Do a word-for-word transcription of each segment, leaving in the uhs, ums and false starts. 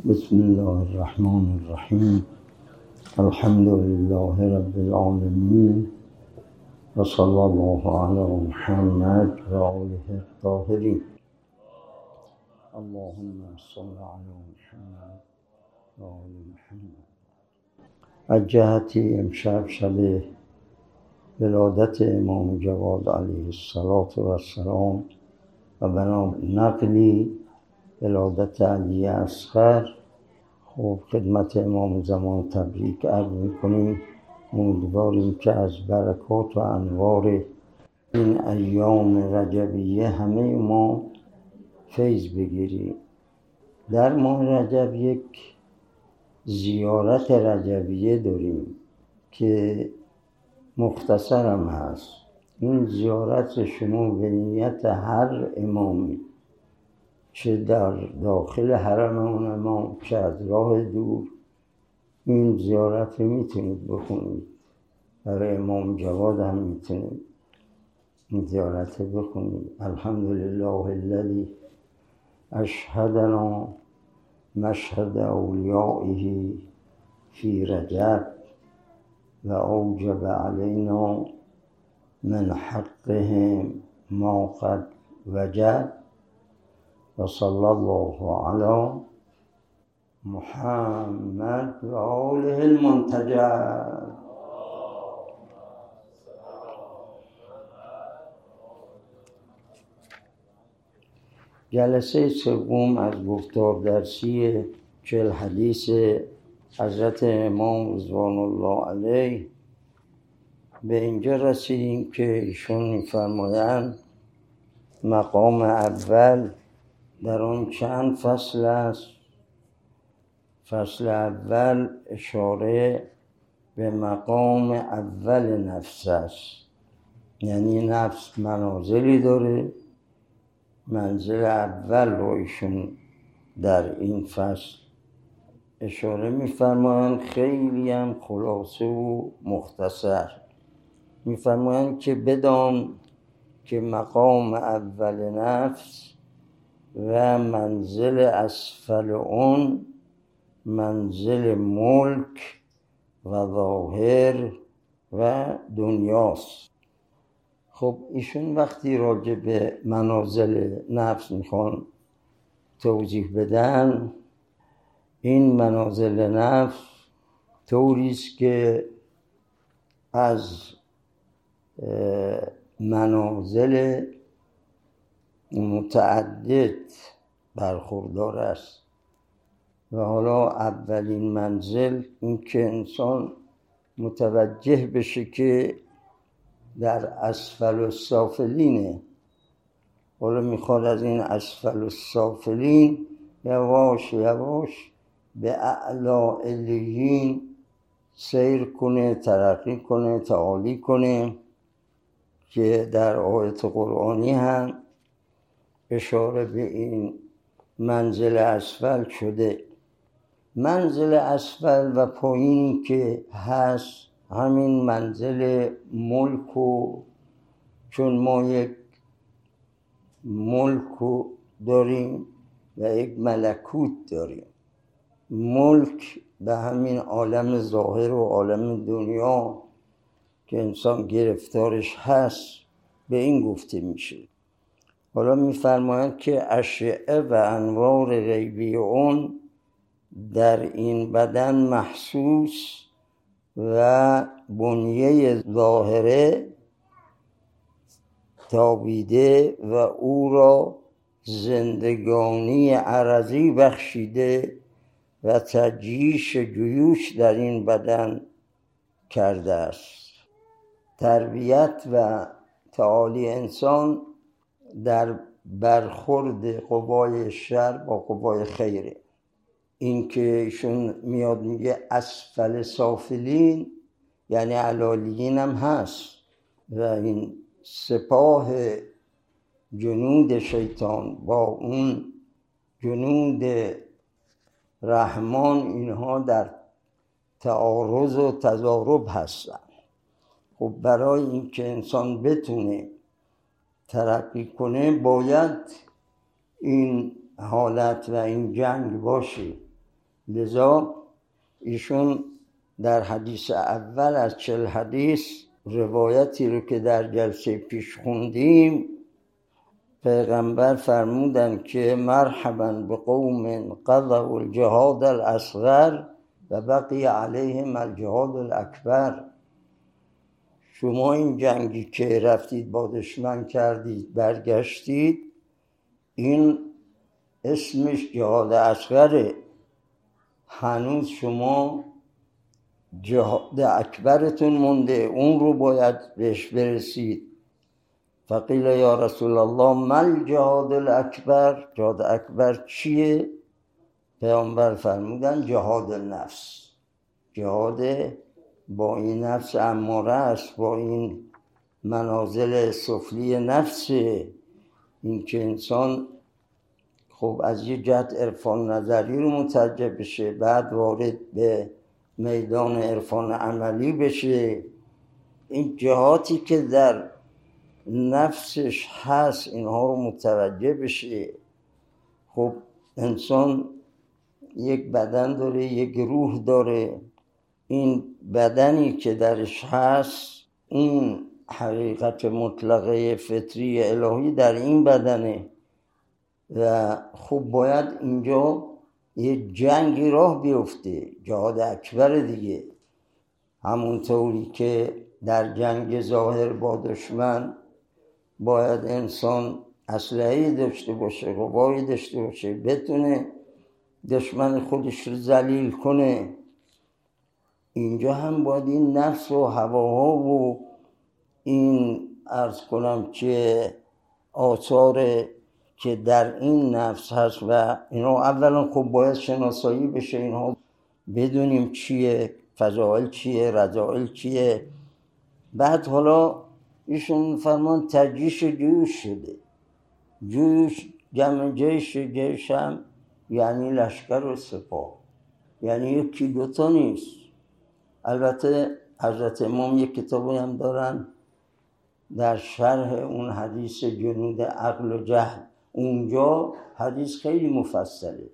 بسم الله الرحمن الرحیم. الحمد لله رب العالمین و صلی الله علی محمد و آله الطاهرین. اللهم صل علی محمد و آل محمد. از جهتی امشب شب ولادت امام جواد علیه السلام و بنا نقلی ولادت علی اصغر، خب خدمت امام زمان تبریک عرض می‌کنیم. امیدواریم که از برکات و انوار این ایام رجبیه همه ما فیض بگیریم. در ماه رجب یک زیارت رجبیه داریم که مختصرم هست. این زیارت شما به نیت هر امامی، چه در داخل حرم اون امام چه از راه دور، این زیارت رو میتونید بکنید. برای امام جواد هم میتونید این زیارت رو بکنید. الحمدلله الذی اشهدنا مشهد اولیائه فی رجب و اوجب علینا من حقهم ما قد وجب و صلی الله علی محمد و آله المنتجب. جلسه سوم از گفتار درسی چهل حدیث حضرت امام رضوان الله علیه به اینجا رسیدیم که ایشون می‌فرمایند مقام اول در آن چند فصل است. فصل اول اشاره به مقام اول نفس است، یعنی نفس منازلی داره. منزل اول رو ایشون در این فصل اشاره می‌فرمایند. خیلی هم خلاصه و مختصر می‌فرمایند که بدان که مقام اول نفس و منزل اسفل اون منزل ملک و ظاهر و دنیاست. خب ایشون وقتی راجع به منازل نفس میخوان توضیح بدن، این منازل نفس طوریست که از منازل متعدد برخوردار است. و حالا اولین منزل این که انسان متوجه بشه که در اسفل السافلینه. حالا میخواد از این اسفل السافلین یواش یواش به اعلی علیین سیر کنه، ترقی کنه، تعالی کنه، که در آیت قرآنی هم اشاره به این منزل اسفل شده. منزل اسفل و پایینی که هست همین منزل ملک و چون ما یک ملک داریم و یک ملکوت داریم. ملک به همین عالم ظاهر و عالم دنیا که انسان گرفتارش هست به این گفته میشه. حالا میفرماید که اشعه و انوار غیبی اون در این بدن محسوس و بنیه ظاهره تابیده و او را زندگانی عرضی بخشیده و تجییش جیوش در این بدن کرده است. تربیت و تعالی انسان در برخورد قوای شر با قوای خیره. این که ایشون میاد میگه اسفل سافلین یعنی علالیین هم هست و این سپاه جنود شیطان با اون جنود رحمان اینها در تعارض و تضارب هستن. خب برای این که انسان بتونه ترقی کنه باید این حالت و این جنگ باشه. لذا ایشون در حدیث اول از چل حدیث روایتی رو که در جلسه پیش خوندیم، پیغمبر فرمودن که مرحبا بقوم قضوا الجهاد الاصغر و بقی علیهم الجهاد الاکبر. شما این جنگی که رفتید با دشمن کردید برگشتید، این اسمش جهاد اصغره، هنوز شما جهاد اکبرتون مونده، اون رو باید بهش برسید. فقیل یا رسول الله مل جهاد الاکبر، جهاد اکبر چیه؟ پیامبر فرمودن جهاد نفس، جهاد با این نفس اماره است، با این منازل سفلی نفس، این که انسان خب از یه جهت عرفان نظری رو متوجه بشه، بعد وارد به میدان عرفان عملی بشه. این جهاتی که در نفسش هست اینها رو متوجه بشه. خب انسان یک بدن داره، یک روح داره. این بدنی که درش هست این حقیقت مطلقه فطری الهی در این بدنه و خب باید اینجا یه جنگی راه بیفته، جهاد اکبر دیگه. همونطوری که در جنگ ظاهر با دشمن باید انسان اسلحه‌ای داشته باشه، قوایی داشته باشه، بتونه دشمن خودش رو ذلیل کنه، اینجا هم باید این نفس و هواها و این عرض کنم که آثار که در این نفس هست و اینا اولا خب باید شناسایی بشه، اینها بدونیم چیه، فضائل چیه، رذائل چیه. بعد حالا ایشون فرمان تجیش جیوش شده. جیوش جمع جیش، جیش هم یعنی لشکر و سپاه، یعنی یکی دوتا نیست. البته حضرت امام یک کتابی هم دارن در شرح اون حدیث جنود عقل و جهل، اونجا حدیث خیلی مفصله.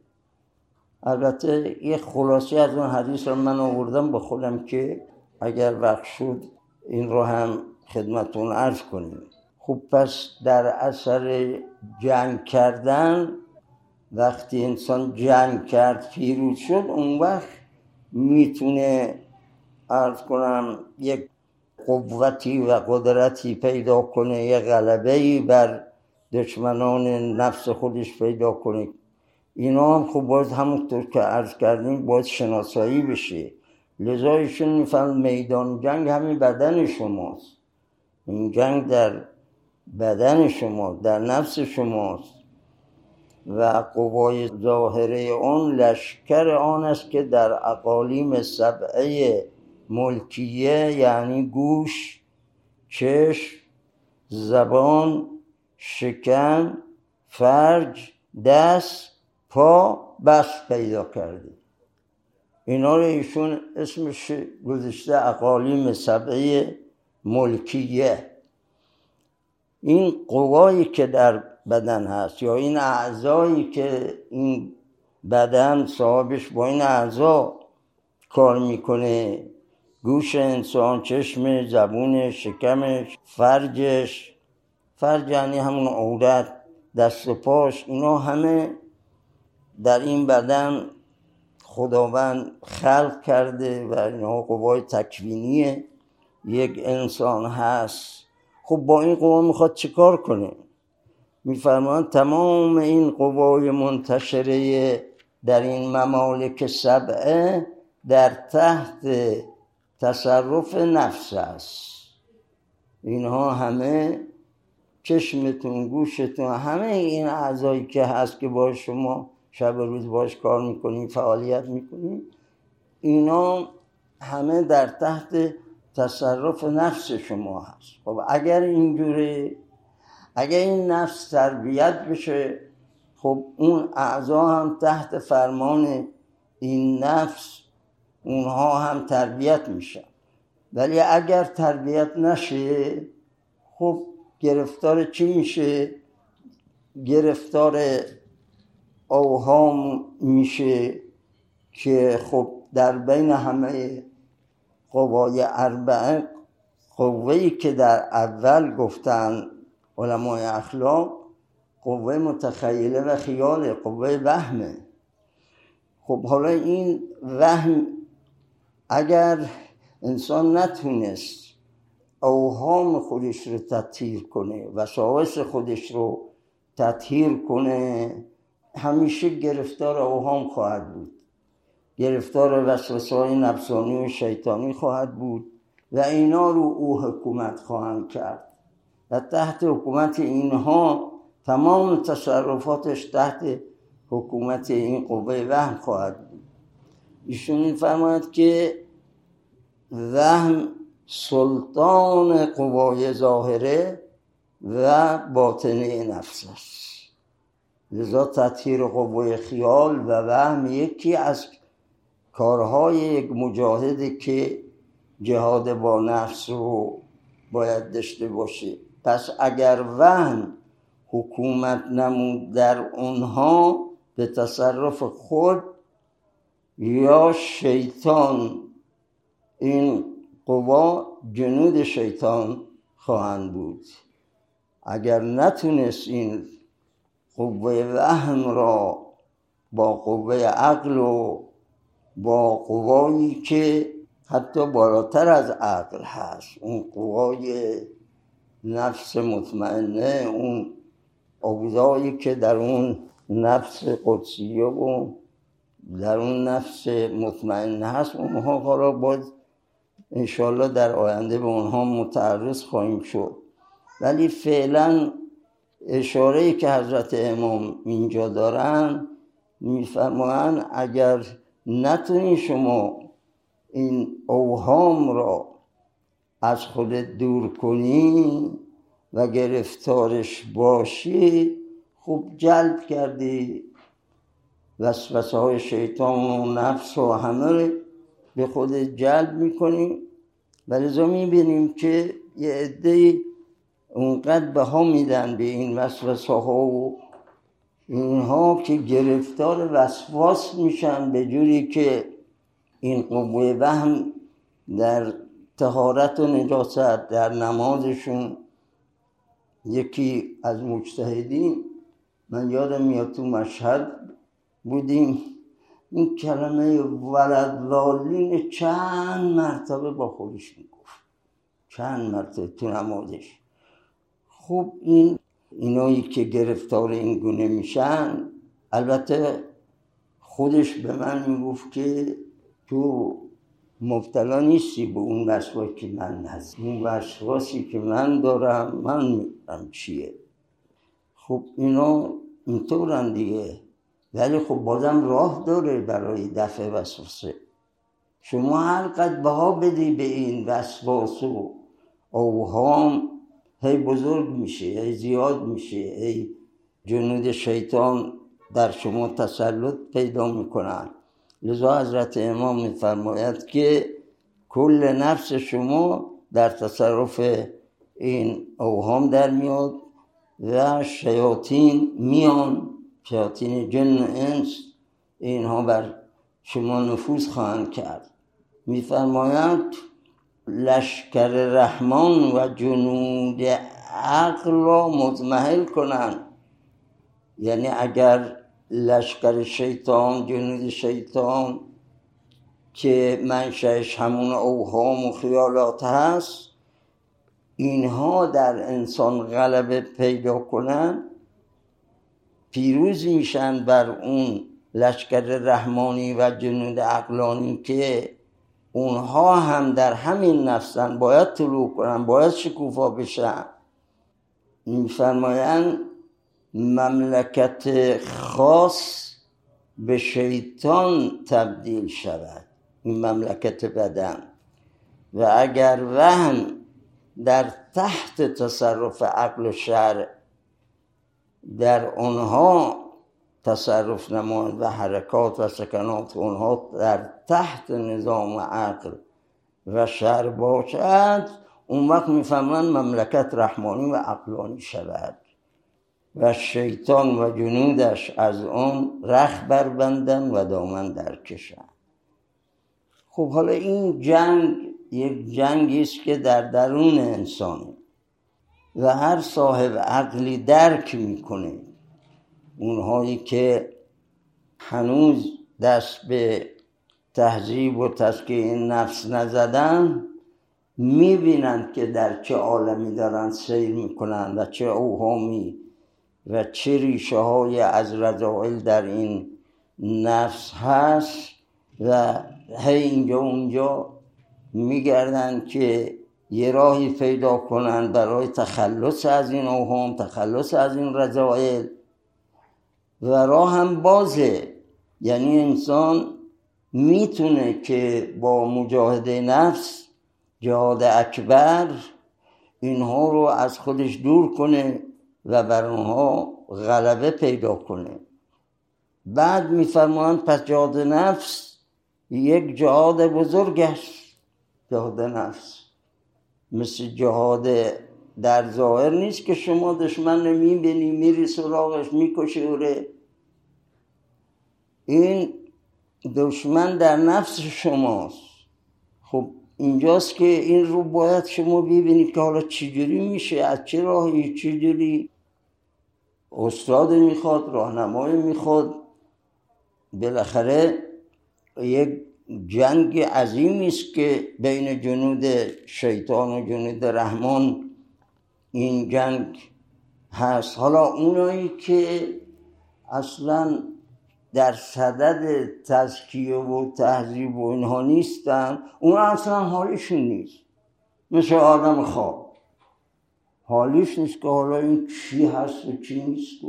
البته یه خلاصه از اون حدیث رو من آوردم با خودم که اگر وقت شد این رو هم خدمتون عرض کنیم. خب پس در اثر جنگ کردن، وقتی انسان جنگ کرد پیروز شد، اون وقت میتونه عرض کنم یک قوتی و قدرتی پیدا کنه، یک غلبه‌ای بر دشمنان نفس خودش پیدا کنه. اینا هم خب باید همونطور که عرض کردیم باید شناسایی بشه. لذا ایشون میفهم میدان جنگ همین بدن شماست، این جنگ در بدن شما، در نفس شماست و قوای ظاهره آن لشکر آن است که در اقالیم سبعه ملکیه، یعنی گوش، چشم، زبان، شکم، فرج، دست، پا بس پیدا کرده. اینا رو ایشون اسمش گذاشته اقالیم سبعه ملکیه. این قوایی که در بدن هست یا این اعضایی که این بدن صاحبش با این اعضا کار میکنه، گوش انسان، چشم، زبون، شکمش، فرجش، فرج یعنی همون عورت، دست و پاش، اینا همه در این بدن خداوند خلق کرده و اینا قوای تکوینی یک انسان هست. خب با این قوا میخواد چه کار کنه؟ میفرمان تمام این قوای منتشره در این ممالک سبعه در تحت تصرف نفس است. اینها همه چشمتون، گوشتون، همه این اعضایی که هست که با شما شب و روز باش کار میکنین، فعالیت میکنین، اینا همه در تحت تصرف نفس شما هست. خب اگر اینجوره، اگر این نفس تربیت بشه، خب اون اعضا هم تحت فرمان این نفس اونها هم تربیت میشن. ولی اگر تربیت نشه، خب گرفتار چی میشه؟ گرفتار اوهام میشه، که خب در بین همه قوای اربعه قوه‌ای که در اول گفتن علمای اخلاق قوه متخیله و خیاله، قوه وهمه. خب حالا این وهم اگر انسان نتونست اوهام خودش رو تطهیر کنه، وساوس خودش رو تطهیر کنه، همیشه گرفتار اوهام خواهد بود، گرفتار وسوسه‌های نفسانی و شیطانی خواهد بود و اینا رو او حکومت خواهند کرد و تحت حکومت اینها تمام تصرفاتش تحت حکومت این قوه وهم خواهد بود. ایشون می‌فرماید که وهم سلطان قوای ظاهره و باطنه نفس است. لذا تطهیر قوه خیال و وهم یکی از کارهای یک مجاهده که جهاد با نفس رو باید داشته باشه. پس اگر وهم حکومت نمود در اونها به تصرف خود یا شیطان، این قوا جنود شیطان خواهند بود. اگر نتونست این قوه وهم را با قوه عقل و با قوایی که حتی بالاتر از عقل هست، اون قوای نفس مطمئنه، اون اوضاعی که در اون نفس قدسیه و در اون نفس مطمئنه هست، اونها حالا باید انشالله در آینده به اونها متعرض خواهیم شد. ولی فعلا اشاره‌ای که حضرت امام اینجا دارن میفرمایند اگر نتونی شما این اوهام را از خودت دور کنی و گرفتارش باشی، خوب جلب کردی وسوسه های شیطان و نفس و همه به خودت جلب میکنی. ولذا میبینیم که یه عده‌ای اونقدر بها میدن به این وسوسه ها و اینها که گرفتار وسواس میشن، به جوری که این قوه وهم در طهارت و نجاست در نمازشون، یکی از مجتهدین، من یادم میاد تو مشهد بودیم، این کلمه ولدضالین چند مرتبه با خودش میگفت، چند مرتبه تو نمازش. خب این اینایی که گرفتار این گونه میشن، البته خودش به من میگفت که تو مبتلا نیستی به اون وسواسی که من هست، اون وسواسی که من دارم من میدونم چیه. خب اینا اینطورن دیگه، ولی خب بازم راه داره برای دفع وسوسه. شما هر قدر بها بدی به این وسواس و اوهام، هی بزرگ میشه، هی زیاد میشه، هی جنود شیطان در شما تسلط پیدا میکنن. لذا حضرت امام میفرماید که کل نفس شما در تصرف این اوهام در میاد و شیاطین میان، شیاطین جن و انس، اینها بر شما نفوذ خواهند کرد. میفرمایند لشکر رحمان و جنود عقل را مضمحل کنند. یعنی اگر لشکر شیطان، جنود شیطان که منشأش همون اوهام و خیالات هست، اینها در انسان غلبه پیدا کنن، پیروز میشن بر اون لشکر رحمانی و جنود عقلانی که اونها هم در همین نفسن، باید طلوع کنن، باید شکوفا بشن. میفرمایند مملکت خاص به شیطان تبدیل شود، این مملکت بدن. و اگر وهم در تحت تصرف عقل و شرع در اونها تصرف نماید و حرکات و سکنات اونها در تحت نظام عقل و شرع باشد، اون وقت میفهمن مملکت رحمانی و عقلانی شود. و شیطان و جنودش از آن رخ بربندن و دامن درکشن. خب حالا این جنگ یک جنگی است که در درون انسانه و هر صاحب عقلی درک میکنه. اونهایی که هنوز دست به تهذیب و تزکیه نفس نزدن میبینند که در چه عالمی دارن سیر میکنن و چه اوهامی و چه ریشه های از رذائل در این نفس هست و هی اینجا اونجا میگردن که یه راهی پیدا کنن برای تخلص از این اوهام، تخلص از این رذائل، و راه هم بازه. یعنی انسان میتونه که با مجاهده نفس، جهاد اکبر، اینها رو از خودش دور کنه و بر اونها غلبه پیدا کنه. بعد میفرمایند پس جهاد نفس یک جهاد بزرگ است. جهاد نفس مثل جهاد در ظاهر نیست که شما دشمن رو میبینی میری سراغش میکشی اوره. این دشمن در نفس شماست. خب اینجاست که این رو باید شما ببینید که حالا چجوری میشه، از چه راهی، چجوری. استاد میخواد، راهنمای میخواد. بالاخره یک جنگ عظیمی است که بین جنود شیطان و جنود رحمان این جنگ هست. حالا اونایی که اصلا در صدد تزکیه و تهذیب و اینها نیستن، اون اصلا حالیشون نیست. مثل آدم خواب حالیش نیست که حالا این چی هست و چی نیست.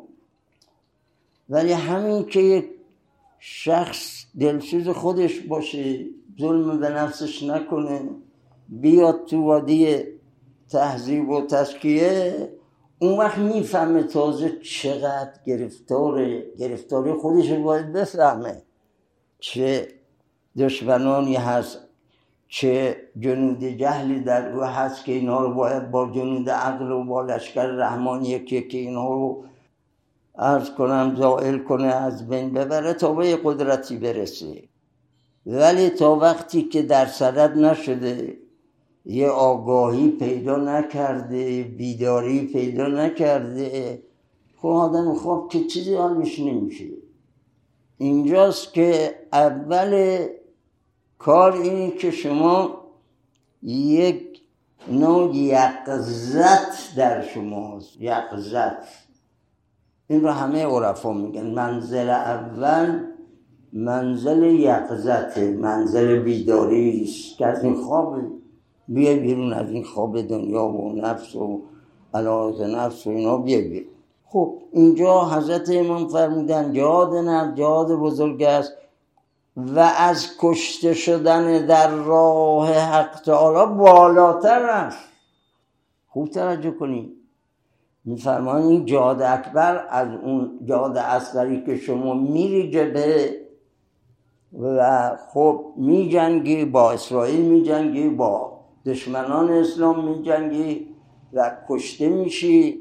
ولی همین که یک شخص دلسوز خودش باشه، ظلم به نفسش نکنه، بیاد تو وادی تهذیب و تزکیه، اون وقت میفهمه تازه چقدر گرفتاره. گرفتاری خودش باید بفهمه. چه دشمنانی هست، چه جنود جهلی در او هست که اینها رو باید با جنود عقل و با لشکر رحمان یکی که اینها رو عرض کنم زائل کنه، از بین ببره تا به یه قدرتی برسه. ولی تا وقتی که در صدد نشده، یه آگاهی پیدا نکرده، بیداری پیدا نکرده، خب آدم خواب که چیزی حالش نمیشه. اینجاست که اول کار اینه که شما یک نوع یقظت در شماست. یقظت این رو همه عرفا میگن. منزل اول منزل یقظت، منزل بیداری است که از این خواب بیای بیرون، از این خواب دنیا و نفس و علاقه نفس و اینا بیای بیرون. خب اینجا حضرت امام فرمودن جهاد نفس جهاد بزرگ است و از کشته شدن در راه حق تعالی بالاتر است. خوب توجه کنید. میفرمایند این جهاد اکبر از اون جهاد اصغری که شما میری جبهه و خب میجنگی با اسرائیل، میجنگی با دشمنان اسلام، میجنگی و کشته میشی،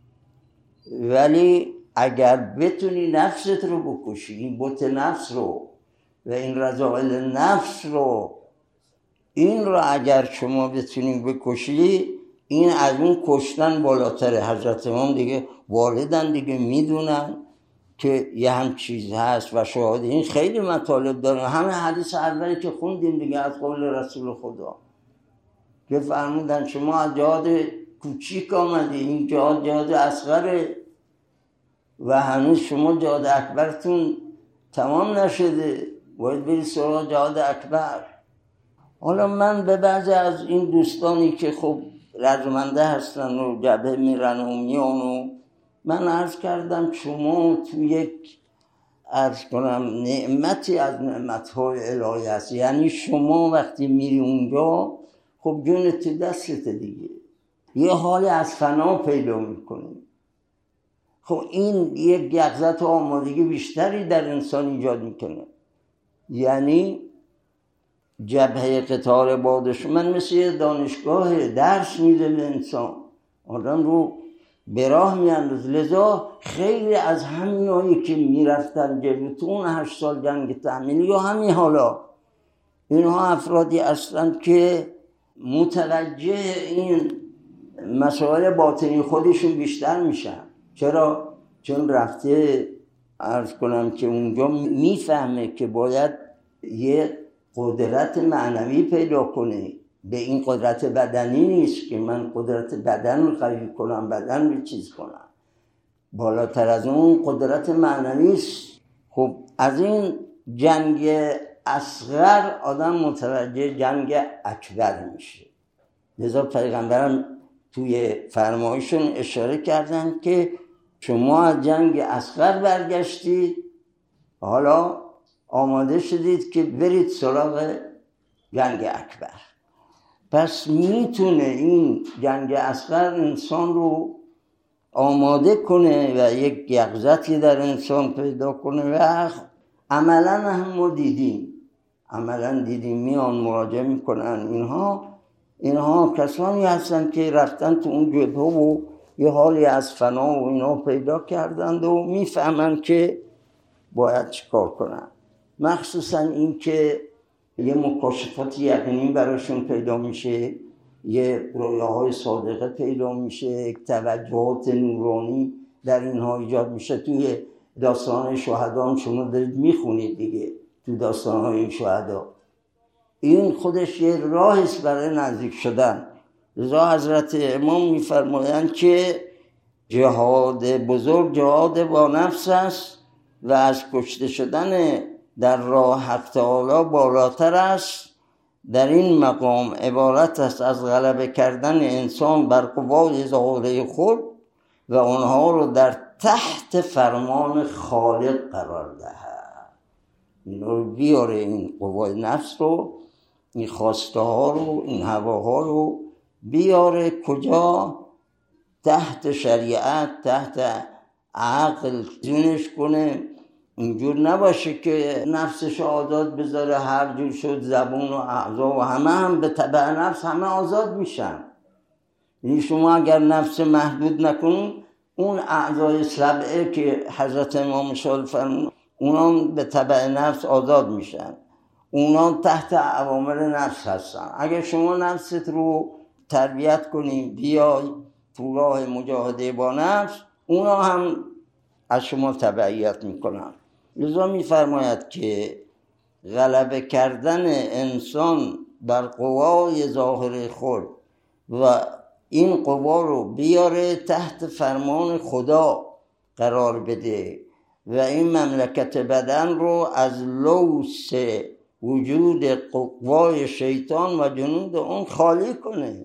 ولی اگر بتونی نفست رو بکشی، این بت نفس رو و این رذائل نفس رو، این رو اگر شما بتونی بکشی، این از اون کشتن بالاتره. حضرت امام دیگه واردن، دیگه میدونن که یه هم چیز هست و شاهد این خیلی مطالب داره. همه حدیث اولی که خوندیم دیگه از قول رسول خدا که فرمودن شما از جهاد کوچیک آمدی، این جهاد جهاد اصغره و هنوز شما جهاد اکبرتون تمام نشده، باید بری سراغ جهاد اکبر. حالا من به بعضی از این دوستانی که خب رزمنده هستن و جبهه میرن و میان و من عرض کردم شما تو یک عرض کنم نعمتی از نعمتهای الهی هست. یعنی شما وقتی میری اونجا خب جون تو دستت دیگه، یه حالی از فنا پیدا میکنی. خب این یک یقظت و آمادگی بیشتری در انسان ایجاد میکنه. یعنی جبهه قتال با دشمن مثل یه دانشگاه درس میده به انسان. آدم رو به راه میاندازه. لذا خیلی از همینایی که میرفتن جلو تو اون هشت سال جنگ تحمیلی یا همین حالا، اینها افرادی هستند که متوجه این مسائل باطنی خودشون بیشتر میشن. چرا؟ چون رفته عرض کنم که اونجا میفهمه که باید یه قدرت معنوی پیدا کنه. به این قدرت بدنی نیست که من قدرت بدن رو قوی کنم، بدن رو چیز کنم، بالاتر از اون قدرت معنوی است. خب از این جنگ اصغر آدم متوجه جنگ اکبر میشه. لذا پیغمبرم توی فرمایشون اشاره کردن که شما از جنگ اصغر برگشتید، حالا آماده شدید که برید سراغ جنگ اکبر. پس میتونه این جنگ اصغر انسان رو آماده کنه و یک یقظتی در انسان پیدا کنه و عملا هم ما دیدیم عملا دیدیم میان مراجعه میکنن. اینها اینها کسانی هستن که رفتن تو اون جبهه و یه حالی از فنا و اینا پیدا کردند و میفهمن که باید چیکار کنن. مخصوصا این که یه مکاشفات یقینی براشون پیدا میشه، یه رویاهای صادقه پیدا میشه، یک توجهات نورانی در اینها ایجاد میشه. توی داستان شهدا هم شما دارید میخونید دیگه، تو داستانهای این شهدا این خودش یه راهی است برای نزدیک شدن. لذا حضرت امام میفرمایند که جهاد بزرگ جهاد با نفس است و از کشته شدن در راه حق تعالی بالاتر است. در این مقام عبارت است از غلبه کردن انسان بر قوای ظاهری خود و آنها رو در تحت فرمان خالق قرار دهد. این رو بیاره، این قوای نفس رو، این خواسته ها رو، این هواها رو بیاره کجا؟ تحت شریعت، تحت عقل جونش کنه. اینجور نباشه که نفسش آزاد بذاره هر جور شد، زبون و اعضا و همه هم به تبع نفس همه آزاد میشن. یعنی شما اگر نفس محدود نکنید، اون اعضای سبعه که حضرت امام شال فرمون اونا به تبع نفس آزاد میشن، اونا تحت اوامر نفس هستن. اگر شما نفست رو تربیت کنید بیای تو راه مجاهده با نفس، اونا هم از شما تبعیت میکنن. لذا میفرماید که غلبه کردن انسان بر قوای ظاهر خود و این قوا رو بیاره تحت فرمان خدا قرار بده و این مملکت بدن رو از لوث وجود قوای شیطان و جنود اون خالی کنه.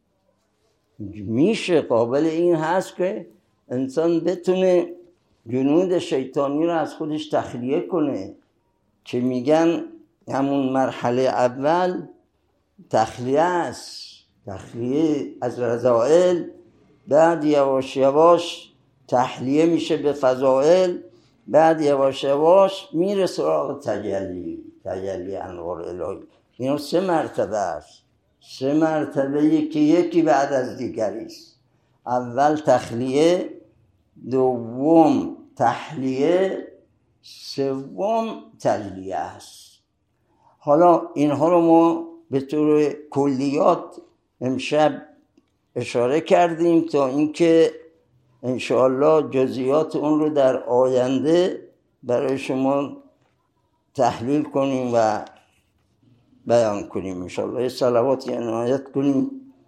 میشه، قابل این هست که انسان بتونه جنود شیطانی رو از خودش تخلیه کنه، که میگن همون مرحله اول تخلیه است، تخلیه از رذائل، بعد یواش یواش تحلیه میشه به فضائل، بعد یواش یواش میره سراغ تجلی، تجلی انوار الهی. اینا سه مرتبه است، سه مرتبه یکی یکی بعد از دیگری است. اول تخلیه، دوم تحلیه، سوم تجلیه است. حالا اینها رو ما به طور کلیات امشب اشاره کردیم تا اینکه انشاءالله جزئیات اون رو در آینده برای شما تحلیل کنیم و بیان کنیم انشاءالله. یه صلواتی عنایت کنیم.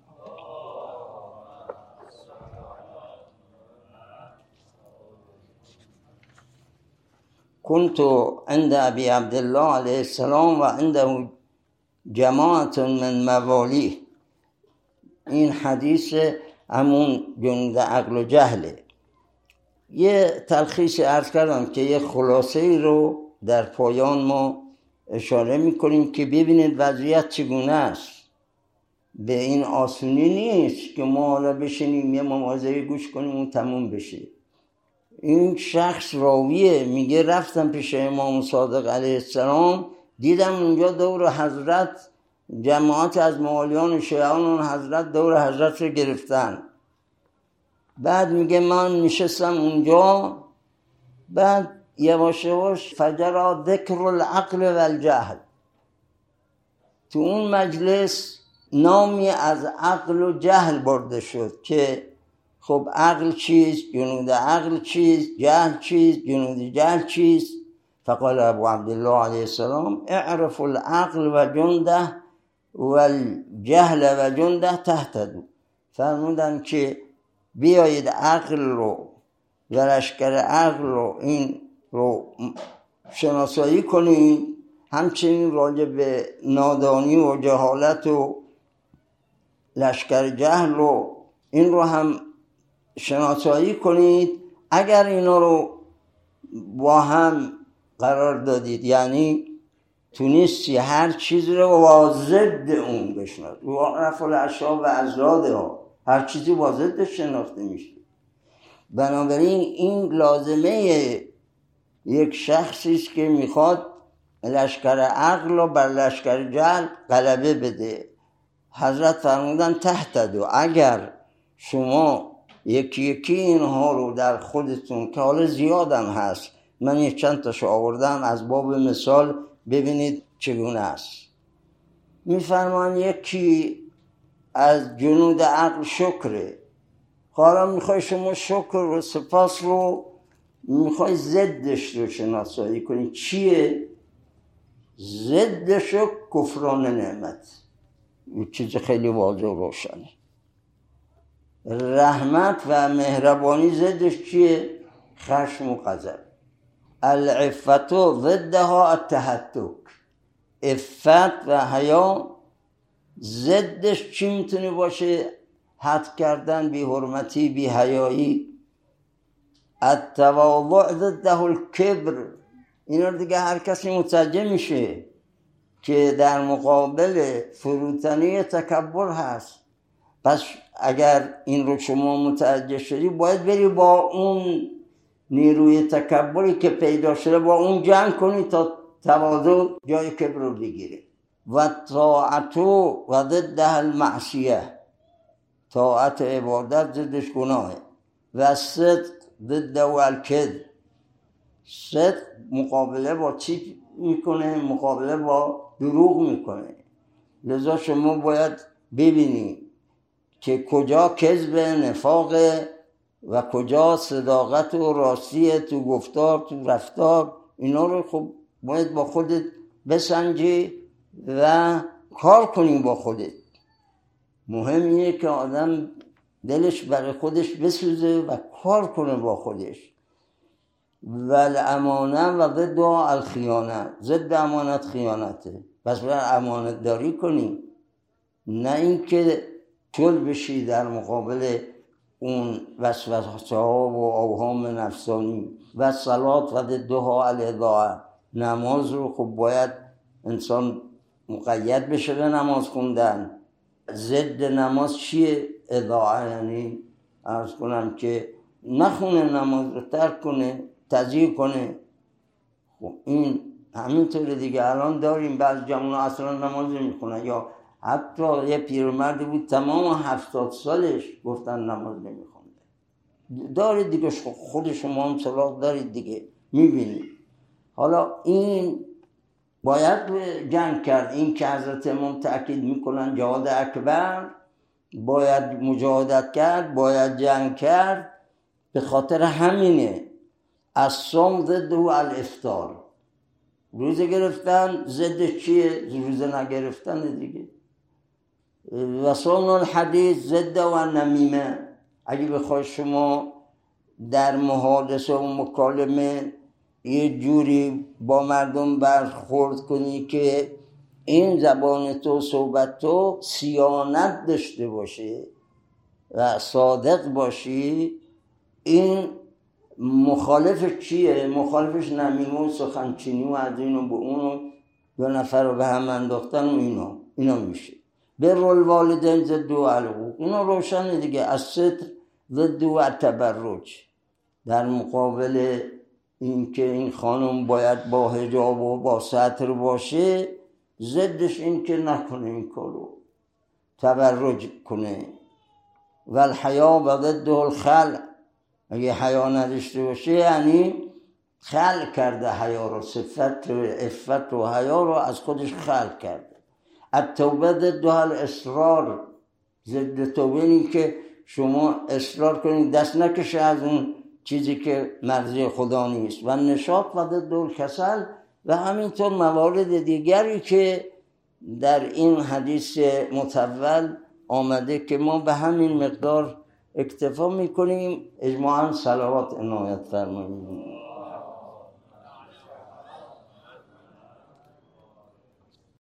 كنت عند أبي عبد الله عليه السلام و عنده جماعة من موالیه. این حدیث همون جنود عقل و جهله. یه تلخیص عرض کردم که یه خلاصه رو در پایان ما اشاره میکنیم که ببینید وضعیت چگونه است. به این آسونی نیست که ما حالا بشینیم یه مواعظه گوش کنیم و تموم بشه. این شخص راویه میگه رفتم پیش امام صادق علیه السلام، دیدم اونجا دور حضرت جماعت از موالیان و شیعان حضرت دور حضرت رو گرفتن. بعد میگه من نشستم اونجا، بعد یواش یواش فجر ذکر العقل و الجهل. تو اون مجلس نامی از عقل و جهل برده شد که خب عقل چیست، جنود عقل چیست، جهل چیست، جنود جهل چیست. فقال ابو عبدالله علیه السلام اعرف العقل و جنده و الجهل و جنده تهتدوا. فرمودن که بیایید عقل رو و لشکر عقل رو این رو شناسایی کنید، همچنین راجع به نادانی و جهالت و لشکر جهل رو این رو هم شناسایی کنید. اگر اینا رو با هم قرار دادید، یعنی تونستی هر چیز رو با ضد اون بشناس، و رفع الاشیاء و ازرادها، هر چیزی با ضدش شناخته میشه. بنابراین این لازمه یک شخصی است که میخواد لشکر عقل رو بر لشکر جهل غلبه بده. حضرت فرمودن تهتدوا، اگر شما یکی یکی اینها رو در خودتون، که حالا زیادم هست، من یک چند تاشو آوردم از باب مثال ببینید چگونه است. میفرمان یکی از جنود عقل شکره. حالا میخوای شما شکر و سپاس رو میخوای ضدش رو شناسایی کنی. چیه ضد شکر؟ کفران نعمت. این چیز خیلی واضح و روشنه. رحمت و مهربانی ضدش چیه؟ خشم و غضب. العفت ضدها التهتک. عفت و حیا ضدش چی میتونه باشه؟ حد کردن، بی حرمتی، بی حیایی. التواضع ضده الکبر. اینا دیگه هر کسی متوجه میشه که در مقابل فروتنی تکبر هست. پس اگر این رو شما متوجه شدی، باید بری با اون نیروی تکبری که پیدا شده با اون جنگ کنی تا تواضع جای کبر رو بگیره. و طاعت و ضدها المعصیه. طاعت عبادت ضدش گناهه. و صدق ضد الکذب. صدق مقابله با چی میکنه؟ مقابله با دروغ میکنه. لذا شما باید ببینی که کجا کذب، نفاق و کجا صداقت و راستی تو گفتار، تو رفتار. اینا رو خب باید با خودت بسنجی و کار کنی با خودت. مهم اینه که آدم دلش برای خودش بسوزه و کار کنه با خودش. و الامانه و ضد الخیانه. ضد امانت خیانته. پس باید امانت داری کنی، نه اینکه چل بشی در مقابل اون وسوسه ها و اوهام نفسانی. و صلات و ضدها الاضاعه. نماز رو خب باید انسان مقید بشه به نماز خوندن. ضد نماز چیه؟ اضاعه. یعنی عرض کنم که نخونه نماز رو، ترک کنه، تضییع کنه. خب این همینطوره دیگه. الان داریم بعض جمعونه اصلا نماز نمیخونن، یا حتی یه پیرمردی بود تمام هفتاد سالش گفتن نماز نمیخونده. دارید دیگه، خود شما هم صلاح دارید دیگه، میبینید. حالا این باید جنگ کرد. این که حضرت امام تأکید میکنن جهاد اکبر، باید مجاهدت کرد، باید جنگ کرد. به خاطر همینه الصوم ضده الافطار. روزه گرفتن ضد چیه؟ روزه نگرفتن دیگه. و صوم الحدیث ضد و نمیمه. اگه بخوای شما در محادثه و مکالمه یه جوری با مردم برخورد کنی که این زبان تو، صحبت تو صیانت داشته باشه و صادق باشی، این مخالفش چیه؟ مخالفش نمیمه و سخنچینی و از اینو به اونو دو نفر رو به هم انداختن و اینا اینا میشه. بر الوالدین ضد العقوق. اینا روشنه دیگه. الستر ضد التبرج. در مقابل این که این خانم باید با حجاب و با ستر باشه، ضدش این که نکنه این کارو، تبرج کنه. و الحیا و ضده الخلع. اگه حیا نداشته باشه یعنی خلع کرده حیا رو، صفت و عفت و حیا رو از خودش خلع کرده. التوبه ضده الاصرار، ضد توبه اینی که شما اصرار کنید دست نکشه از اون چیزی که مرضی خدا نیست. و نشاط و ضد الکسل، و همینطور موارد دیگری که در این حدیث مطول آمده که ما به همین مقدار اکتفا میکنیم. اجماعاً صلوات عنایت فرمایید.